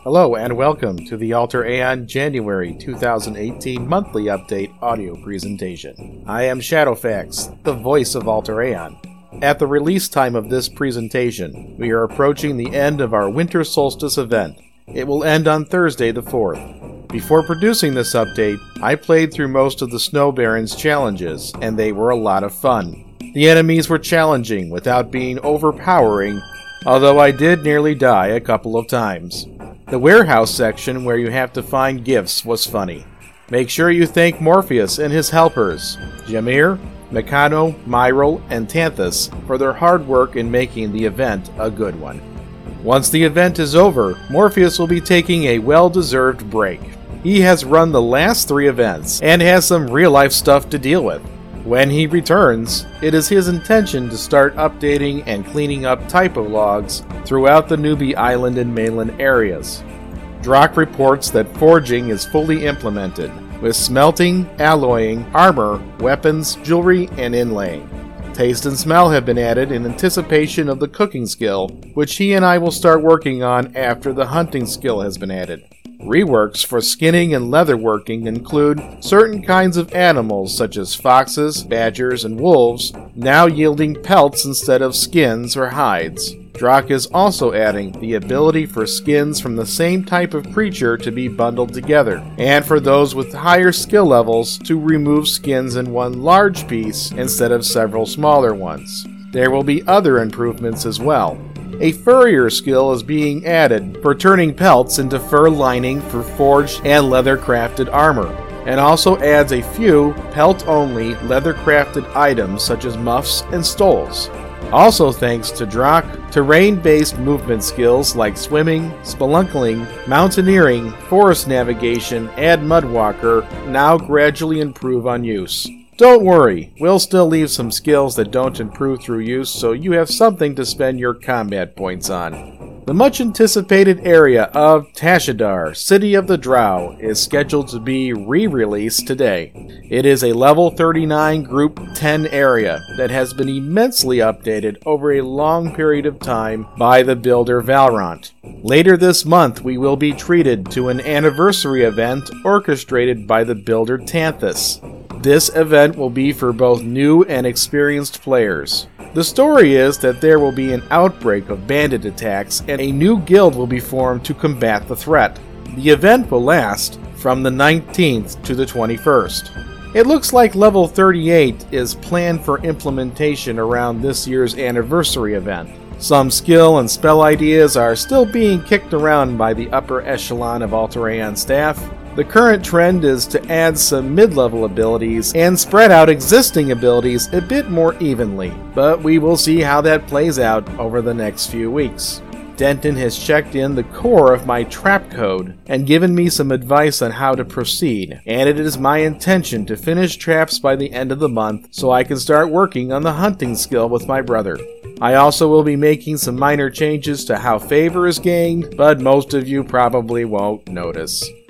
Hello and welcome to the Alter Aeon January 2018 monthly update audio presentation. I am Shadowfax, the voice of Alter Aeon. At the release time of this presentation, we are approaching the end of our Winter Solstice event. It will end on Thursday the 4th. Before producing this update, I played through most of the Snow Barons challenges, and they were a lot of fun. The enemies were challenging without being overpowering, although I did nearly die a couple of times. The warehouse section where you have to find gifts was funny. Make sure you thank Morpheus and his helpers, Jamir, Meccano, Myril, and Tanthus, for their hard work in making the event a good one. Once the event is over, Morpheus will be taking a well-deserved break. He has run the last 3 events and has some real-life stuff to deal with. When he returns, it is his intention to start updating and cleaning up typo logs throughout the Newbie Island and mainland areas. Drak reports that forging is fully implemented, with smelting, alloying, armor, weapons, jewelry, and inlaying. Taste and smell have been added in anticipation of the cooking skill, which he and I will start working on after the hunting skill has been added. Reworks for skinning and leatherworking include certain kinds of animals such as foxes, badgers, and wolves, now yielding pelts instead of skins or hides. Drak is also adding the ability for skins from the same type of creature to be bundled together, and for those with higher skill levels to remove skins in one large piece instead of several smaller ones. There will be other improvements as well. A furrier skill is being added for turning pelts into fur lining for forged and leather-crafted armor, and also adds a few pelt-only leather-crafted items such as muffs and stoles. Also thanks to Drak, terrain-based movement skills like swimming, spelunkling, mountaineering, forest navigation, and mudwalker now gradually improve on use. Don't worry, we'll still leave some skills that don't improve through use so you have something to spend your combat points on. The much anticipated area of Tashadar, City of the Drow, is scheduled to be re-released today. It is a level 39 Group 10 area that has been immensely updated over a long period of time by the builder Valrant. Later this month we will be treated to an anniversary event orchestrated by the builder Tanthus. This event will be for both new and experienced players. The story is that there will be an outbreak of bandit attacks and a new guild will be formed to combat the threat. The event will last from the 19th to the 21st. It looks like level 38 is planned for implementation around this year's anniversary event. Some skill and spell ideas are still being kicked around by the upper echelon of Alter Aeon staff. The current trend is to add some mid-level abilities and spread out existing abilities a bit more evenly, but we will see how that plays out over the next few weeks. Denton has checked in the core of my trap code and given me some advice on how to proceed, and it is my intention to finish traps by the end of the month so I can start working on the hunting skill with my brother. I also will be making some minor changes to how favor is gained, but most of you probably won't notice.